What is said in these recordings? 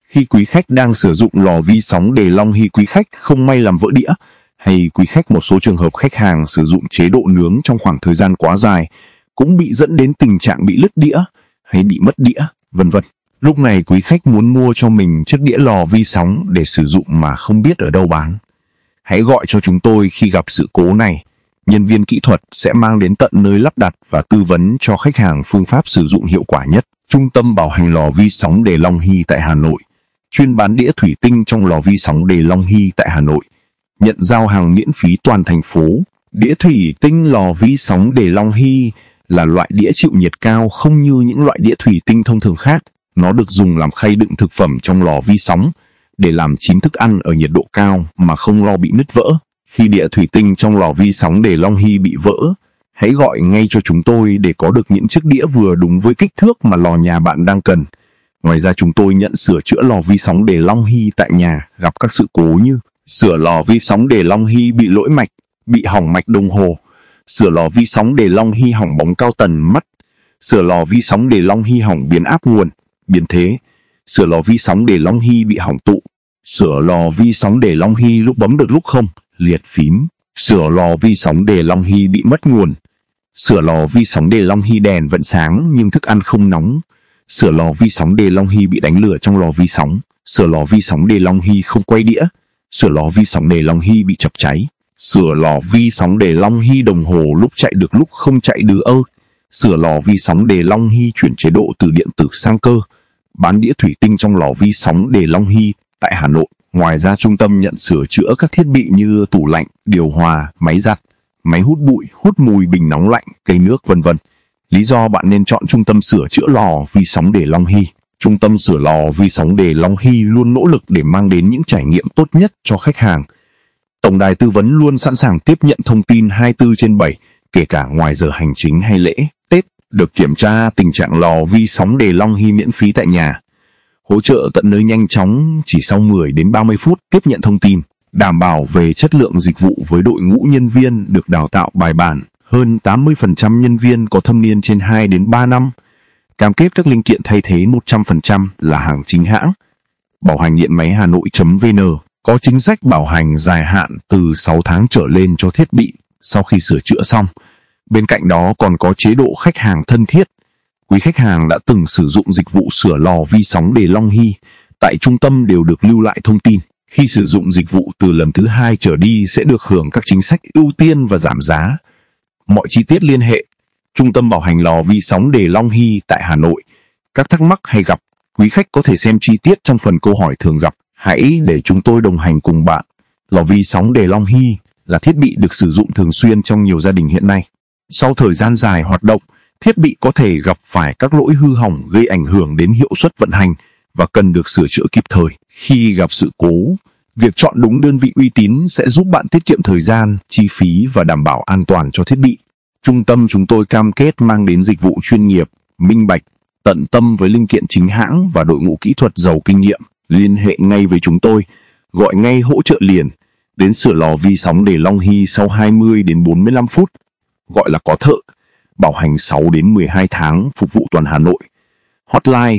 Khi quý khách đang sử dụng lò vi sóng để long hy quý khách không may làm vỡ đĩa, hay quý khách một số trường hợp khách hàng sử dụng chế độ nướng trong khoảng thời gian quá dài, cũng bị dẫn đến tình trạng bị lứt đĩa hay bị mất đĩa, vân vân. Lúc này quý khách muốn mua cho mình chiếc đĩa lò vi sóng để sử dụng mà không biết ở đâu bán. Hãy gọi cho chúng tôi khi gặp sự cố này. Nhân viên kỹ thuật sẽ mang đến tận nơi lắp đặt và tư vấn cho khách hàng phương pháp sử dụng hiệu quả nhất. Trung tâm bảo hành lò vi sóng đề Long Hy tại Hà Nội, chuyên bán đĩa thủy tinh trong lò vi sóng đề Long Hy tại Hà Nội. Nhận giao hàng miễn phí toàn thành phố. Đĩa thủy tinh lò vi sóng đề Long Hy là loại đĩa chịu nhiệt cao không như những loại đĩa thủy tinh thông thường khác. Nó được dùng làm khay đựng thực phẩm trong lò vi sóng để làm chín thức ăn ở nhiệt độ cao mà không lo bị nứt vỡ. Khi đĩa thủy tinh trong lò vi sóng đề Long Hy bị vỡ, hãy gọi ngay cho chúng tôi để có được những chiếc đĩa vừa đúng với kích thước mà lò nhà bạn đang cần. Ngoài ra chúng tôi nhận sửa chữa lò vi sóng đề Long Hy tại nhà gặp các sự cố như sửa lò vi sóng đề Long Hy bị lỗi mạch, bị hỏng mạch đồng hồ, sửa lò vi sóng đề Long Hy hỏng bóng cao tần mất, sửa lò vi sóng đề Long Hy hỏng biến áp nguồn, biến thế, sửa lò vi sóng đề Long Hy bị hỏng tụ, sửa lò vi sóng đề Long Hy lúc bấm được lúc không, liệt phím, sửa lò vi sóng đề Long Hy bị mất nguồn, sửa lò vi sóng đề Long Hy đèn vẫn sáng nhưng thức ăn không nóng, sửa lò vi sóng đề Long Hy bị đánh lửa trong lò vi sóng, sửa lò vi sóng đề Long Hy không quay đĩa, sửa lò vi sóng đề Long Hy bị chập cháy, sửa lò vi sóng đề Long Hy đồng hồ lúc chạy được lúc không chạy được sửa lò vi sóng đề Long Hy chuyển chế độ từ điện tử sang cơ. Bán đĩa thủy tinh trong lò vi sóng đề Long Hy tại Hà Nội. Ngoài ra trung tâm nhận sửa chữa các thiết bị như tủ lạnh, điều hòa, máy giặt, máy hút bụi, hút mùi, bình nóng lạnh, cây nước vân vân. Lý do bạn nên chọn trung tâm sửa chữa lò vi sóng đề Long Hy. Trung tâm sửa lò vi sóng đề Long Hy luôn nỗ lực để mang đến những trải nghiệm tốt nhất cho khách hàng. Tổng đài tư vấn luôn sẵn sàng tiếp nhận thông tin 24/7, kể cả ngoài giờ hành chính hay lễ, Tết. Được kiểm tra tình trạng lò vi sóng đề Long Hy miễn phí tại nhà. Hỗ trợ tận nơi nhanh chóng chỉ sau 10 đến 30 phút tiếp nhận thông tin. Đảm bảo về chất lượng dịch vụ với đội ngũ nhân viên được đào tạo bài bản. Hơn 80% nhân viên có thâm niên trên 2 đến 3 năm. Cam kết các linh kiện thay thế 100% là hàng chính hãng. Bảo hành điện máy Hà Nội.vn có chính sách bảo hành dài hạn từ 6 tháng trở lên cho thiết bị sau khi sửa chữa xong. Bên cạnh đó còn có chế độ khách hàng thân thiết. Quý khách hàng đã từng sử dụng dịch vụ sửa lò vi sóng đề Long Hy tại trung tâm đều được lưu lại thông tin. Khi sử dụng dịch vụ từ lần thứ 2 trở đi sẽ được hưởng các chính sách ưu tiên và giảm giá. Mọi chi tiết liên hệ Trung tâm bảo hành lò vi sóng đề Long Hy tại Hà Nội. Các thắc mắc hay gặp, quý khách có thể xem chi tiết trong phần câu hỏi thường gặp. Hãy để chúng tôi đồng hành cùng bạn. Lò vi sóng đề Long Hy là thiết bị được sử dụng thường xuyên trong nhiều gia đình hiện nay. Sau thời gian dài hoạt động, thiết bị có thể gặp phải các lỗi hư hỏng gây ảnh hưởng đến hiệu suất vận hành và cần được sửa chữa kịp thời. Khi gặp sự cố, việc chọn đúng đơn vị uy tín sẽ giúp bạn tiết kiệm thời gian, chi phí và đảm bảo an toàn cho thiết bị. Trung tâm chúng tôi cam kết mang đến dịch vụ chuyên nghiệp, minh bạch, tận tâm với linh kiện chính hãng và đội ngũ kỹ thuật giàu kinh nghiệm. Liên hệ ngay với chúng tôi, gọi ngay hỗ trợ liền, đến sửa lò vi sóng đề Long Hy sau 20 đến 45 phút. Gọi là có thợ, bảo hành 6 đến 12 tháng, phục vụ toàn Hà Nội. Hotline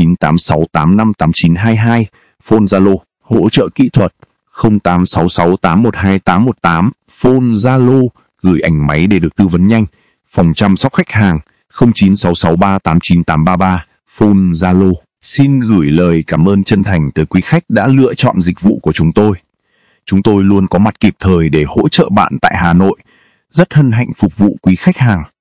0986858922, phone Zalo, hỗ trợ kỹ thuật 0866812818, phone Zalo, gửi ảnh máy để được tư vấn nhanh. Phòng chăm sóc khách hàng 0966389833, phone Zalo. Xin gửi lời cảm ơn chân thành tới quý khách đã lựa chọn dịch vụ của chúng tôi. Chúng tôi luôn có mặt kịp thời để hỗ trợ bạn tại Hà Nội. Rất hân hạnh phục vụ quý khách hàng.